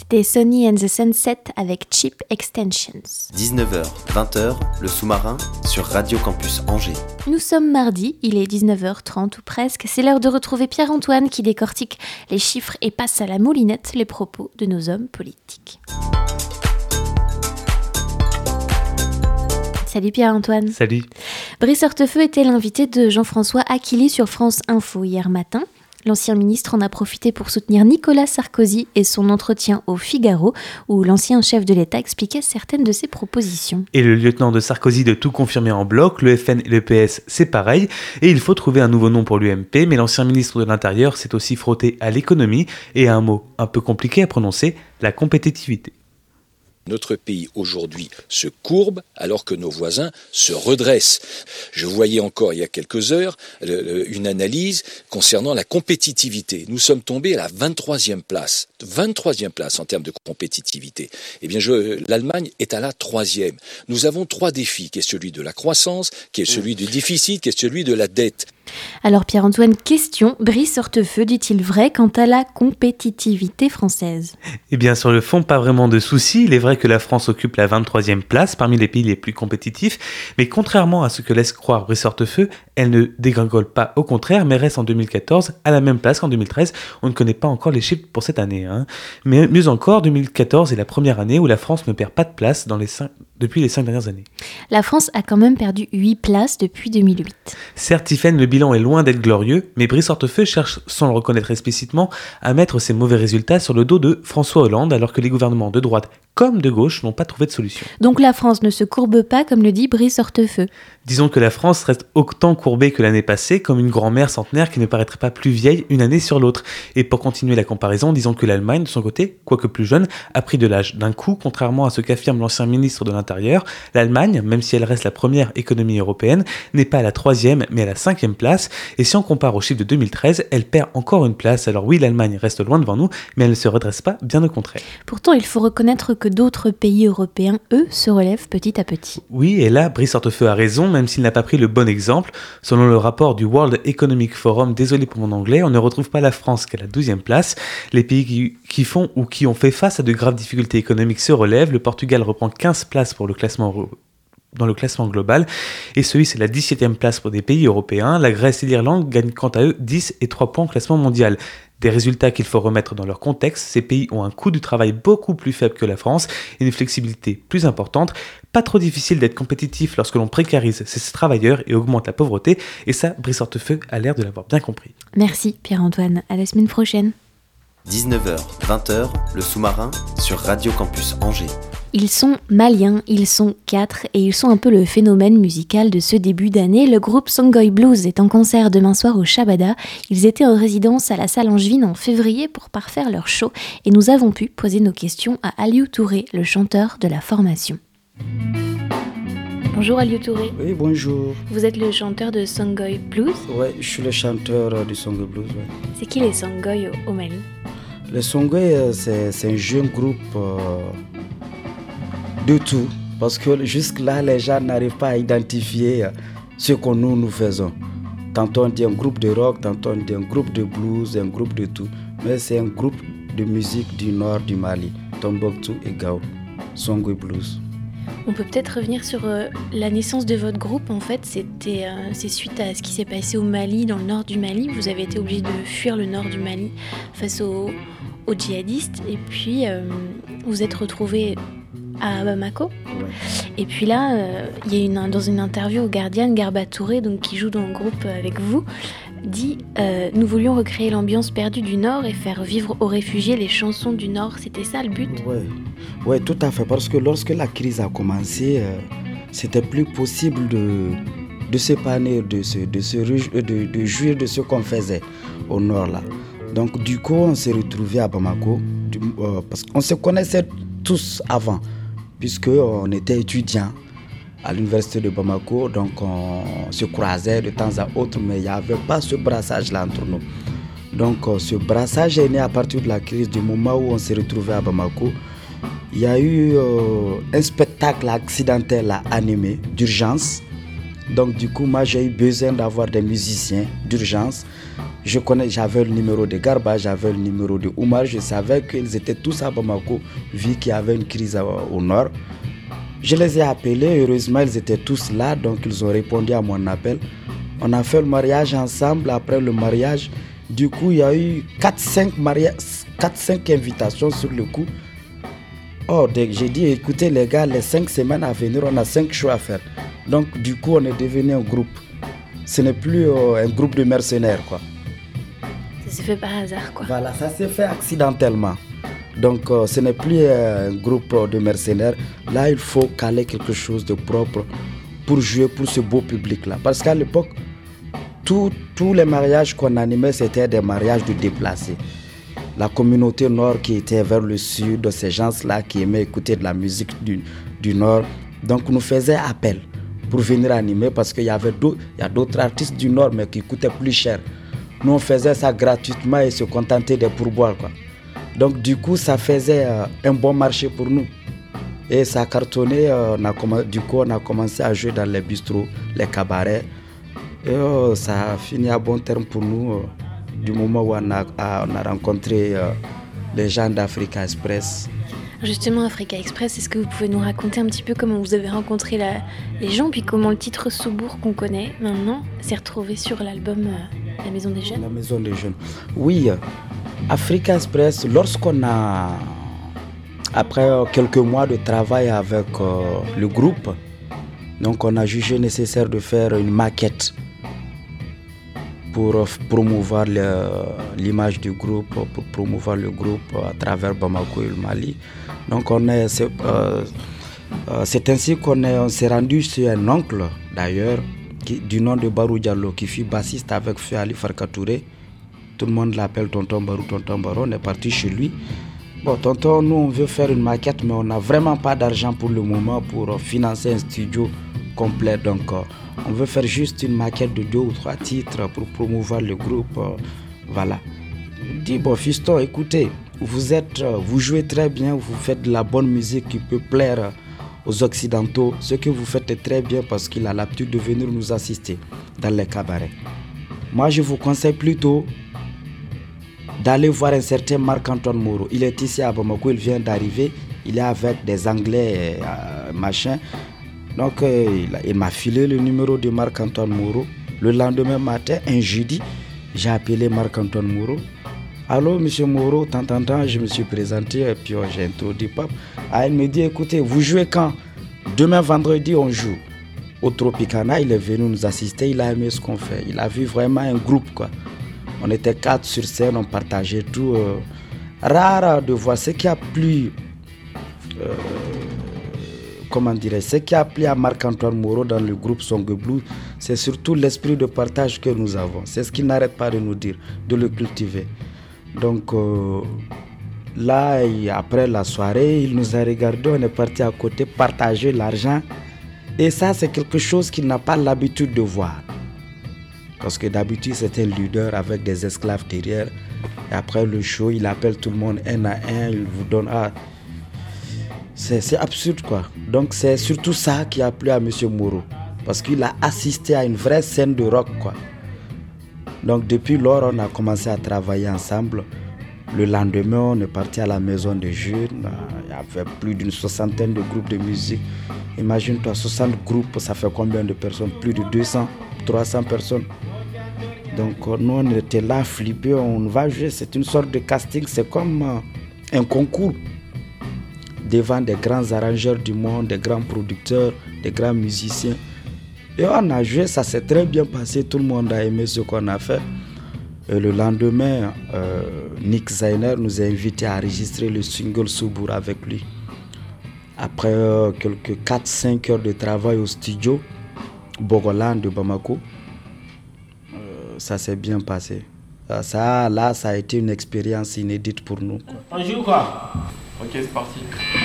C'était Sonny and the Sunset avec Cheap Extensions. dix-neuf heures, vingt heures, le sous-marin sur Radio Campus Angers. Nous sommes mardi, il est dix-neuf heures trente ou presque. C'est l'heure de retrouver Pierre-Antoine qui décortique les chiffres et passe à la moulinette les propos de nos hommes politiques. Salut Pierre-Antoine. Salut. Brice Hortefeux était l'invité de Jean-François Aquili sur France Info hier matin. L'ancien ministre en a profité pour soutenir Nicolas Sarkozy et son entretien au Figaro, où l'ancien chef de l'État expliquait certaines de ses propositions. Et le lieutenant de Sarkozy de tout confirmer en bloc, le F N et le P S, c'est pareil, et il faut trouver un nouveau nom pour l'U M P, mais l'ancien ministre de l'Intérieur s'est aussi frotté à l'économie et à un mot un peu compliqué à prononcer, la compétitivité. Notre pays aujourd'hui se courbe alors que nos voisins se redressent. Je voyais encore il y a quelques heures une analyse concernant la compétitivité. Nous sommes tombés à la vingt-troisième place. vingt-troisième place en termes de compétitivité. Eh bien, je, l'Allemagne est à la troisième. Nous avons trois défis, qui est celui de la croissance, qui est celui du déficit, qui est celui de la dette. Alors Pierre-Antoine, question, Brice Hortefeux dit-il vrai quant à la compétitivité française ? Eh bien sur le fond, pas vraiment de soucis. Il est vrai que la France occupe la vingt-troisième place parmi les pays les plus compétitifs, mais contrairement à ce que laisse croire Brice Hortefeux, elle ne dégringole pas, au contraire, mais reste en deux mille quatorze à la même place qu'en deux mille treize. On ne connaît pas encore les chiffres pour cette année. Hein. Mais mieux encore, deux mille quatorze est la première année où la France ne perd pas de place dans les cinq, depuis les cinq dernières années. La France a quand même perdu huit places depuis deux mille huit. Certes, Tiffaine, le bilan est loin d'être glorieux, mais Brice Hortefeux cherche, sans le reconnaître explicitement, à mettre ses mauvais résultats sur le dos de François Hollande, alors que les gouvernements de droite comme de gauche n'ont pas trouvé de solution. Donc la France ne se courbe pas, comme le dit Brice Hortefeux. Disons que la France reste autant courbée que l'année passée, comme une grand-mère centenaire qui ne paraîtrait pas plus vieille une année sur l'autre. Et pour continuer la comparaison, disons que l'Allemagne, de son côté, quoique plus jeune, a pris de l'âge. D'un coup, contrairement à ce qu'affirme l'ancien ministre de l'Intérieur, l'Allemagne, même si elle reste la première économie européenne, n'est pas à la troisième, mais à la cinquième place. Et si on compare aux chiffres de deux mille treize, elle perd encore une place. Alors oui, l'Allemagne reste loin devant nous, mais elle ne se redresse pas, bien au contraire. Pourtant, il faut reconnaître que d'autres pays européens, eux, se relèvent petit à petit. Oui, et là, Brice Hortefeux a raison, même s'il n'a pas pris le bon exemple. Selon le rapport du World Economic Forum, désolé pour mon anglais, on ne retrouve pas la France qu'à la douzième place. Les pays qui, qui font ou qui ont fait face à de graves difficultés économiques se relèvent. Le Portugal reprend quinze places pour le classement européen. Dans le classement global, et celui c'est la dix-septième place pour des pays européens. La Grèce et l'Irlande gagnent quant à eux dix et trois points au classement mondial. Des résultats qu'il faut remettre dans leur contexte. Ces pays ont un coût du travail beaucoup plus faible que la France et une flexibilité plus importante. Pas trop difficile d'être compétitif lorsque l'on précarise ses travailleurs et augmente la pauvreté, et ça, Brice Hortefeux a l'air de l'avoir bien compris. Merci Pierre-Antoine, à la semaine prochaine. dix-neuf heures, vingt heures, le sous-marin sur Radio Campus Angers. Ils sont maliens, ils sont quatre et ils sont un peu le phénomène musical de ce début d'année. Le groupe Songoy Blues est en concert demain soir au Shabada. Ils étaient en résidence à la salle Angevine en février pour parfaire leur show et nous avons pu poser nos questions à Aliou Touré, le chanteur de la formation. Bonjour Aliou Touré. Oui, bonjour. Vous êtes le chanteur de Songoy Blues ? Oui, je suis le chanteur du Songoy Blues. Ouais. C'est qui les Songoy au, au Mali ? Les Songoy, c'est, c'est un jeune groupe euh, de tout. Parce que jusque-là, les gens n'arrivent pas à identifier ce que nous, nous faisons. Tantôt on dit un groupe de rock, tantôt on dit un groupe de blues, un groupe de tout. Mais c'est un groupe de musique du nord du Mali, Tombouctou et Gao, Songoy Blues. On peut peut-être revenir sur euh, la naissance de votre groupe. En fait, c'était, euh, c'est suite à ce qui s'est passé au Mali, dans le nord du Mali. Vous avez été obligé de fuir le nord du Mali face aux, aux djihadistes. Et puis, euh, vous êtes retrouvés à Bamako. Ouais. Et puis là, il euh, y a une, dans une interview au Guardian, Garba Touré, donc, qui joue dans le groupe avec vous, dit euh, « Nous voulions recréer l'ambiance perdue du Nord et faire vivre aux réfugiés les chansons du Nord. » C'était ça le but ? Oui, ouais, tout à fait. Parce que lorsque la crise a commencé, euh, c'était plus possible de, de s'épanouir, de, se, de, se, de, de jouir de ce qu'on faisait au Nord. Là. Donc du coup, on s'est retrouvés à Bamako, du, euh, parce qu'on se connaissait tous avant, puisqu'on était étudiants à l'université de Bamako, donc on se croisait de temps à autre, mais il n'y avait pas ce brassage-là entre nous. Donc ce brassage est né à partir de la crise, du moment où on s'est retrouvé à Bamako. Il y a eu euh, un spectacle accidentel à animer, d'urgence. Donc du coup, moi j'ai eu besoin d'avoir des musiciens d'urgence. Je connais, j'avais le numéro de Garba, j'avais le numéro de Oumar, je savais qu'ils étaient tous à Bamako, vu qu'il y avait une crise au nord. Je les ai appelés, heureusement ils étaient tous là, donc ils ont répondu à mon appel. On a fait le mariage ensemble. Après le mariage, du coup, il y a eu quatre cinq invitations sur le coup. Oh, j'ai dit, écoutez les gars, les cinq semaines à venir, on a cinq shows à faire. Donc, du coup, on est devenu un groupe. Ce n'est plus euh, un groupe de mercenaires, quoi. Ça s'est fait par hasard, quoi. Voilà, ça s'est fait accidentellement. Donc, euh, ce n'est plus euh, un groupe de mercenaires. Là, il faut caler quelque chose de propre pour jouer pour ce beau public-là. Parce qu'à l'époque, tous les mariages qu'on animait, c'était des mariages de déplacés. La communauté nord qui était vers le sud, ces gens-là qui aimaient écouter de la musique du, du nord. Donc, nous faisions appel pour venir animer parce qu'il y avait d'autres, il y a d'autres artistes du nord, mais qui coûtaient plus cher. Nous, on faisait ça gratuitement et se contenter des pourboires, quoi. Donc, du coup, ça faisait euh, un bon marché pour nous. Et ça a cartonné. Euh, on a, du coup, on a commencé à jouer dans les bistrots, les cabarets. Et euh, ça a fini à bon terme pour nous. Euh, du moment où on a, à, on a rencontré euh, les gens d'Africa Express. Justement, Africa Express, est-ce que vous pouvez nous raconter un petit peu comment vous avez rencontré la, les gens, puis comment le titre Soubourg qu'on connaît maintenant s'est retrouvé sur l'album euh, La Maison des Jeunes? La Maison des Jeunes. Oui, euh, Africa Express, lorsqu'on a, après euh, quelques mois de travail avec euh, le groupe, donc on a jugé nécessaire de faire une maquette pour euh, promouvoir le, l'image du groupe, pour promouvoir le groupe à travers Bamako et le Mali. Donc on est, c'est, euh, euh, c'est ainsi qu'on est, on s'est rendu chez un oncle d'ailleurs, qui, du nom de Barou Diallo, qui fut bassiste avec Feu Ali Farka Touré. Tout le monde l'appelle Tonton Barou, Tonton Barou. On est parti chez lui. Bon, Tonton, nous on veut faire une maquette, mais on n'a vraiment pas d'argent pour le moment pour euh, financer un studio complet. Donc euh, on veut faire juste une maquette de deux ou trois titres pour promouvoir le groupe. Euh, voilà. Il dit, bon, fiston, écoutez, vous, êtes, euh, vous jouez très bien, vous faites de la bonne musique qui peut plaire euh, aux Occidentaux. Ce que vous faites est très bien parce qu'il a l'habitude de venir nous assister dans les cabarets. Moi, je vous conseille plutôt d'aller voir un certain Marc-Antoine Moreau. Il est ici à Bamako, il vient d'arriver, il est avec des Anglais, euh, machin. Donc, euh, il, il m'a filé le numéro de Marc-Antoine Moreau. Le lendemain matin, un jeudi, j'ai appelé Marc-Antoine Moreau. Allô, monsieur Moreau, tant, tant, tant, je me suis présenté et puis oh, j'ai introduit Pape. Ah, il me dit, écoutez, vous jouez quand? Demain, vendredi, on joue. Au Tropicana, il est venu nous assister, il a aimé ce qu'on fait. Il a vu vraiment un groupe, quoi. On était quatre sur scène, on partageait tout. Euh, rare de voir ce qui a plu, euh, comment dirais-je, ce qui a plu à Marc-Antoine Moreau dans le groupe Songue Blue, c'est surtout l'esprit de partage que nous avons. C'est ce qu'il n'arrête pas de nous dire, de le cultiver. Donc euh, là, après la soirée, il nous a regardé, on est parti à côté partager l'argent. Et ça, c'est quelque chose qu'il n'a pas l'habitude de voir. Parce que d'habitude, c'est un leader avec des esclaves derrière. Et après le show, il appelle tout le monde un à un, il vous donne... Ah, c'est, c'est absurde, quoi. Donc, c'est surtout ça qui a plu à M. Moreau. Parce qu'il a assisté à une vraie scène de rock, quoi. Donc, depuis lors, on a commencé à travailler ensemble. Le lendemain, on est parti à la Maison des Jeunes. Il y avait plus d'une soixantaine de groupes de musique. Imagine-toi, soixante groupes, ça fait combien de personnes? Plus de deux cents, trois cents personnes. Donc nous, on était là, flippés, on va jouer. C'est une sorte de casting, c'est comme euh, un concours devant des grands arrangeurs du monde, des grands producteurs, des grands musiciens. Et on a joué, ça s'est très bien passé, tout le monde a aimé ce qu'on a fait. Et le lendemain, euh, Nick Zainer nous a invités à enregistrer le single Soubourg avec lui. Après euh, quelques quatre cinq heures de travail au studio, Bogolan de Bamako, euh, ça s'est bien passé. Ça, là, ça a été une expérience inédite pour nous. On joue quoi? Ok, c'est parti.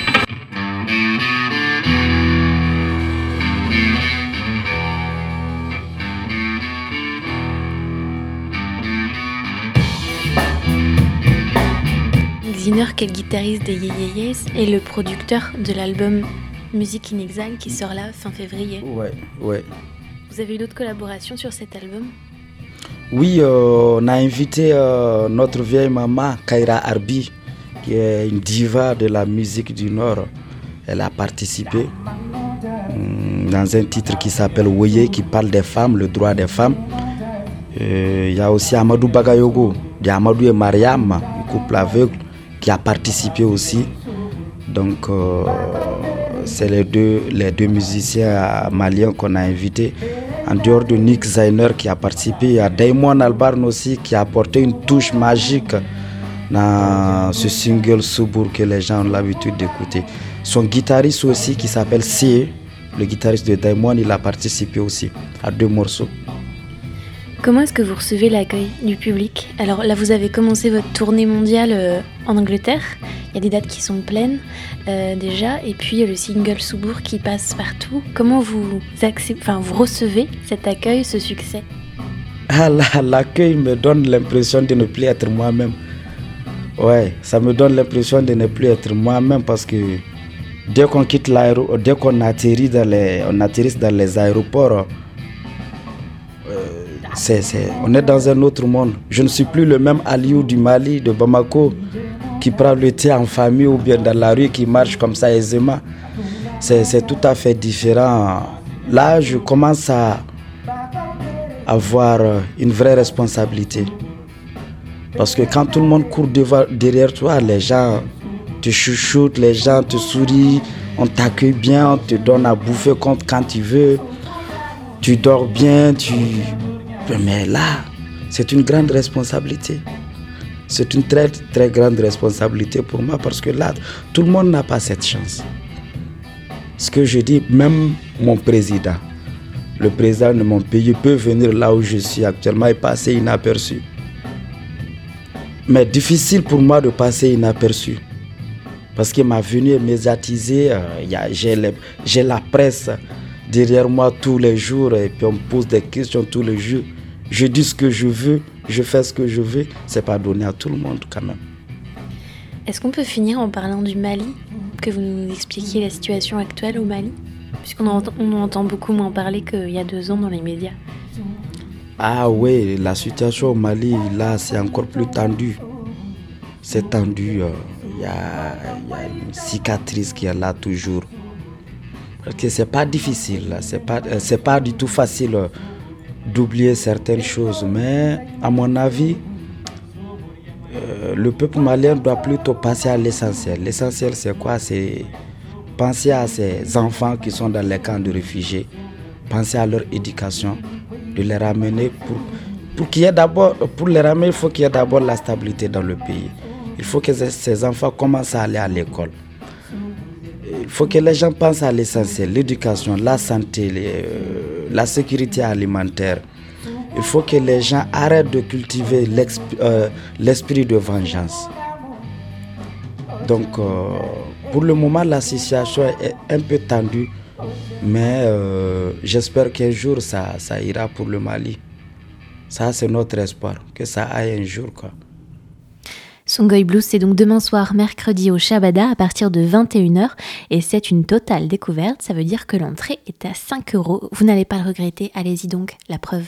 Xiner, qui est le guitariste des Yeyeyes, est le producteur de l'album Musique in Exile qui sort là fin février. Ouais, ouais. Vous avez eu d'autres collaborations sur cet album? Oui, euh, on a invité euh, notre vieille maman, Kaira Arbi, qui est une diva de la musique du Nord. Elle a participé hum, dans un titre qui s'appelle Woye, qui parle des femmes, le droit des femmes. Il y a aussi Amadou Bagayogo, il y a Amadou et Mariam, un couple aveugle, qui a participé aussi. Donc, euh, c'est les deux, les deux musiciens maliens qu'on a invités. En dehors de Nick Zainer qui a participé, il y a Daimon Albarn aussi qui a apporté une touche magique dans ce single Soubour que les gens ont l'habitude d'écouter. Son guitariste aussi qui s'appelle C, le guitariste de Daimon, il a participé aussi à deux morceaux. Comment est-ce que vous recevez l'accueil du public? Alors là, vous avez commencé votre tournée mondiale euh, en Angleterre. Il y a des dates qui sont pleines euh, déjà. Et puis le single Soubour qui passe partout. Comment vous, accept... enfin, vous recevez cet accueil, ce succès? Ah, là, l'accueil me donne l'impression de ne plus être moi-même. Ouais, ça me donne l'impression de ne plus être moi-même parce que dès qu'on quitte l'aéroport, dès qu'on atterrit dans les, on atterrit dans les aéroports, C'est, c'est, on est dans un autre monde. Je ne suis plus le même Aliou du Mali, de Bamako, qui prend le thé en famille ou bien dans la rue, qui marche comme ça aisément. C'est, c'est tout à fait différent. Là, je commence à avoir une vraie responsabilité. Parce que quand tout le monde court devant, derrière toi, les gens te chouchoutent, les gens te sourient, on t'accueille bien, on te donne à bouffer quand, quand tu veux. Tu dors bien, tu... Mais là, c'est une grande responsabilité. C'est une très, très grande responsabilité pour moi parce que là, tout le monde n'a pas cette chance. Ce que je dis, même mon président, le président de mon pays peut venir là où je suis actuellement et passer inaperçu. Mais difficile pour moi de passer inaperçu. Parce que ma venue est médiatisée, euh, y a, j'ai, les, j'ai la presse derrière moi tous les jours et puis on me pose des questions tous les jours. Je dis ce que je veux, je fais ce que je veux. C'est pas donné à tout le monde quand même. Est-ce qu'on peut finir en parlant du Mali? Que vous nous expliquiez la situation actuelle au Mali? Puisqu'on en, on en entend beaucoup moins parler qu'il y a deux ans dans les médias. Ah oui, la situation au Mali, là, c'est encore plus tendu. C'est tendu. Il euh, y, a, y a une cicatrice qui est là toujours. Parce que c'est pas difficile, c'est pas, c'est pas du tout facile d'oublier certaines choses. Mais à mon avis, euh, le peuple malien doit plutôt penser à l'essentiel. L'essentiel, c'est quoi? C'est penser à ces enfants qui sont dans les camps de réfugiés, penser à leur éducation, de les ramener pour, pour qu'il y ait d'abord, pour les ramener, il faut qu'il y ait d'abord la stabilité dans le pays. Il faut que ces enfants commencent à aller à l'école. Il faut que les gens pensent à l'essentiel, l'éducation, la santé, les, euh, la sécurité alimentaire. Il faut que les gens arrêtent de cultiver euh, l'esprit de vengeance. Donc, euh, pour le moment, la situation est un peu tendue, mais euh, j'espère qu'un jour, ça, ça ira pour le Mali. Ça, c'est notre espoir, que ça aille un jour, quoi. Songhai Blues, c'est donc demain soir, mercredi au Shabada à partir de vingt et une heures et c'est une totale découverte, ça veut dire que l'entrée est à cinq euros. Vous n'allez pas le regretter, allez-y donc, la preuve.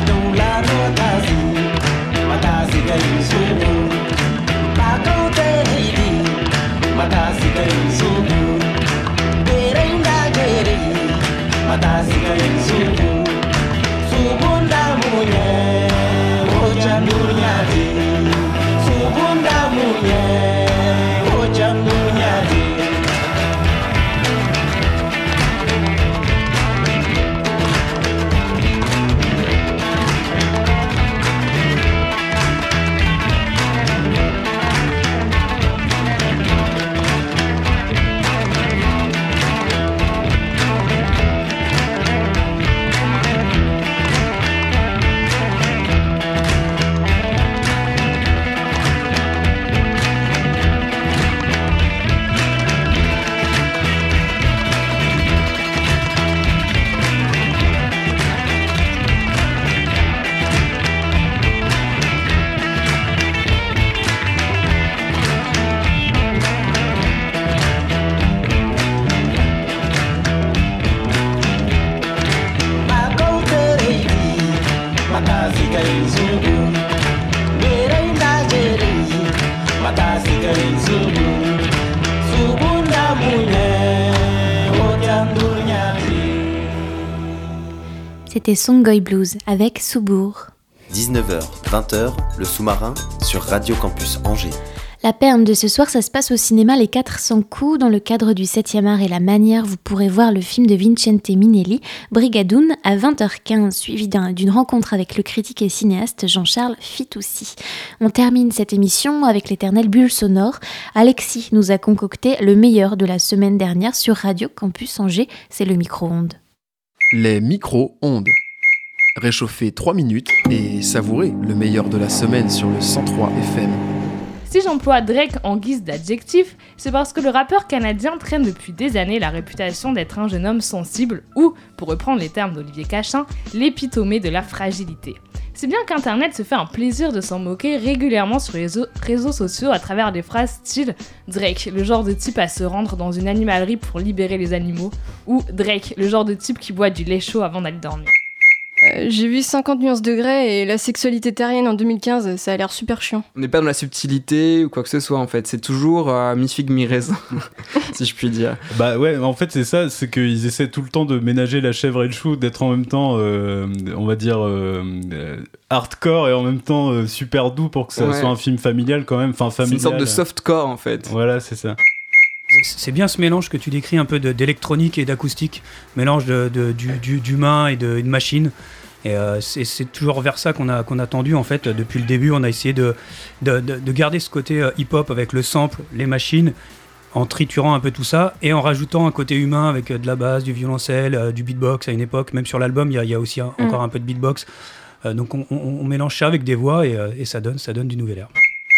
C'était Songoy Blues avec Soubour. dix-neuf heures, vingt heures, le sous-marin sur Radio Campus Angers. La perme de ce soir, ça se passe au cinéma Les quatre cents coups. Dans le cadre du septième art et la manière, vous pourrez voir le film de Vincente Minelli, Brigadoun, à vingt heures quinze, suivi d'un, d'une rencontre avec le critique et cinéaste Jean-Charles Fitoussi. On termine cette émission avec l'éternelle bulle sonore. Alexis nous a concocté le meilleur de la semaine dernière sur Radio Campus Angers, c'est le micro-ondes. Les micro-ondes. Réchauffez trois minutes et savourez le meilleur de la semaine sur le cent trois F M. Si j'emploie Drake en guise d'adjectif, c'est parce que le rappeur canadien traîne depuis des années la réputation d'être un jeune homme sensible ou, pour reprendre les termes d'Olivier Cachin, l'épitomée de la fragilité. C'est bien qu'Internet se fait un plaisir de s'en moquer régulièrement sur les réseaux sociaux à travers des phrases style « Drake, le genre de type à se rendre dans une animalerie pour libérer les animaux » ou « Drake, le genre de type qui boit du lait chaud avant d'aller dormir ». Euh, j'ai vu cinquante nuances degrés et la sexualité terrienne en deux mille quinze, ça a l'air super chiant. On n'est pas dans la subtilité ou quoi que ce soit en fait, c'est toujours euh, mi-figue mi-raisin, si je puis dire. Bah ouais, en fait c'est ça, c'est qu'ils essaient tout le temps de ménager la chèvre et le chou, d'être en même temps, euh, on va dire, euh, hardcore et en même temps euh, super doux pour que ça ouais. soit un film familial quand même. Enfin, familial. C'est une sorte de softcore en fait. Voilà, c'est ça. C'est bien ce mélange que tu décris un peu de, d'électronique et d'acoustique, mélange de, de, du, du, d'humain et de, de machine. Et euh, c'est, c'est toujours vers ça qu'on a, qu'on a tendu en fait. Depuis le début, on a essayé de, de, de, de garder ce côté euh, hip-hop avec le sample, les machines, en triturant un peu tout ça et en rajoutant un côté humain avec euh, de la basse, du violoncelle, euh, du beatbox à une époque. Même sur l'album, il y, y a aussi un, mm. encore un peu de beatbox. Euh, donc on, on, on mélange ça avec des voix et, euh, et ça donne, ça donne du nouvel air.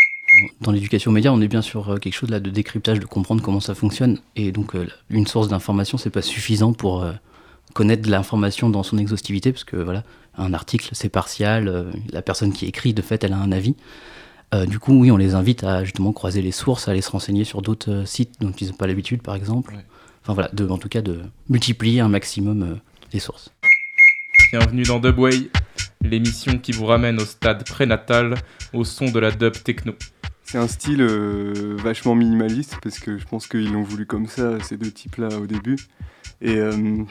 Dans l'éducation média, on est bien sur quelque chose là de décryptage, de comprendre comment ça fonctionne. Et donc, euh, une source d'information, c'est pas suffisant pour euh, connaître de l'information dans son exhaustivité, parce que voilà, un article, c'est partial. Euh, la personne qui écrit, de fait, elle a un avis. Euh, du coup, oui, on les invite à justement croiser les sources, à aller se renseigner sur d'autres euh, sites dont ils n'ont pas l'habitude, par exemple. Ouais. Enfin voilà, de, en tout cas, de multiplier un maximum euh, les sources. Bienvenue dans Dubway, l'émission qui vous ramène au stade prénatal, au son de la dub techno. C'est un style euh, vachement minimaliste parce que je pense qu'ils l'ont voulu comme ça, ces deux types-là au début. Et euh,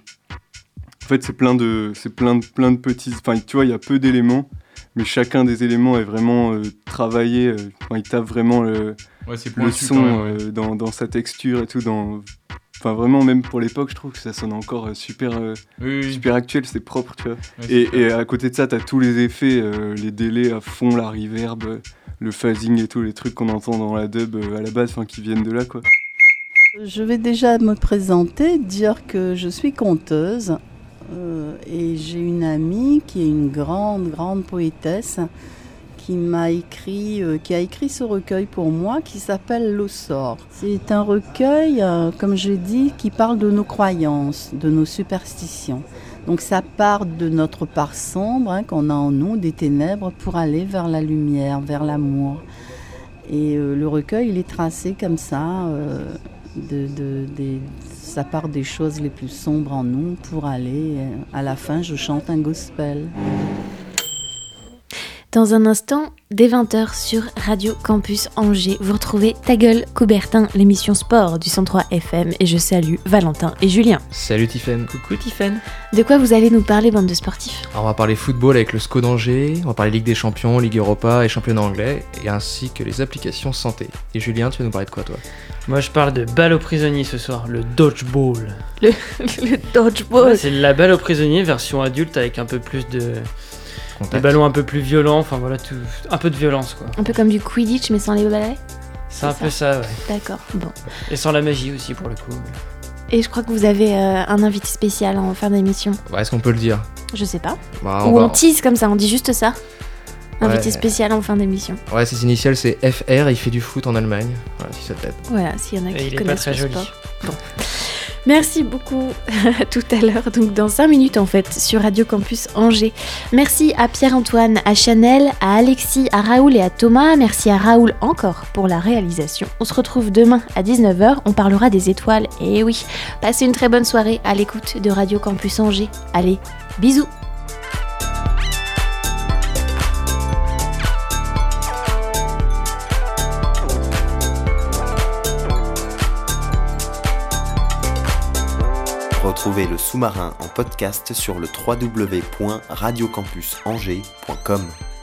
en fait, c'est plein de, c'est plein de, plein de petits. Enfin, tu vois, il y a peu d'éléments, mais chacun des éléments est vraiment euh, travaillé. Euh, enfin, il tape vraiment le, ouais, c'est le son même, ouais. euh, dans, dans sa texture et tout. Dans, enfin, vraiment, même pour l'époque, je trouve que ça sonne encore euh, super, euh, oui, oui. super actuel. C'est propre, tu vois. Ouais, et, et à côté de ça, t'as tous les effets, euh, les délais à fond, la reverb. Euh, le phasing et tout, les trucs qu'on entend dans la dub euh, à la base, enfin qui viennent de là quoi. Je vais déjà me présenter, dire que je suis conteuse euh, et j'ai une amie qui est une grande, grande poétesse qui m'a écrit, euh, qui a écrit ce recueil pour moi qui s'appelle L'eau sort. C'est un recueil, euh, comme je dis, qui parle de nos croyances, de nos superstitions. Donc ça part de notre part sombre hein, qu'on a en nous, des ténèbres, pour aller vers la lumière, vers l'amour. Et euh, le recueil, il est tracé comme ça, euh, de, de, de, ça part des choses les plus sombres en nous pour aller, euh, à la fin, je chante un gospel. Dans un instant, dès vingt heures sur Radio Campus Angers, vous retrouvez Ta gueule Coubertin, l'émission sport du cent trois F M, et je salue Valentin et Julien. Salut Tiffaine. Coucou Tiffaine. De quoi vous allez nous parler, bande de sportifs ? Alors on va parler football avec le S C O d'Angers, on va parler Ligue des Champions, Ligue Europa et championnat anglais, et ainsi que les applications santé. Et Julien, tu vas nous parler de quoi toi ? Moi je parle de balle aux prisonniers ce soir, le dodgeball. Le, le dodgeball ouais, c'est la balle aux prisonniers version adulte avec un peu plus de... Contact. Des ballons un peu plus violents, enfin voilà, tout, un peu de violence quoi. Un peu comme du Quidditch mais sans les balais ? C'est, c'est un ça. peu ça, ouais. D'accord, bon. Et sans la magie aussi pour le coup. Et je crois que vous avez euh, un invité spécial en fin d'émission. Ouais, est-ce qu'on peut le dire ? Je sais pas. Bah, on Ou va... on tease comme ça, on dit juste ça. Invité ouais. spécial en fin d'émission. Ouais, ses initiales c'est F R, il fait du foot en Allemagne. Voilà, si ça te plaît. Voilà, s'il y en a qui il connaissent est pas très le joli. sport. Bon. Merci beaucoup, à tout à l'heure, donc dans cinq minutes en fait, sur Radio Campus Angers. Merci à Pierre-Antoine, à Chanel, à Alexis, à Raoul et à Thomas. Merci à Raoul encore pour la réalisation. On se retrouve demain à dix-neuf heures, on parlera des étoiles. Et oui, passez une très bonne soirée à l'écoute de Radio Campus Angers. Allez, bisous. Retrouvez le sous-marin en podcast sur le w w w point radio campus angers point com.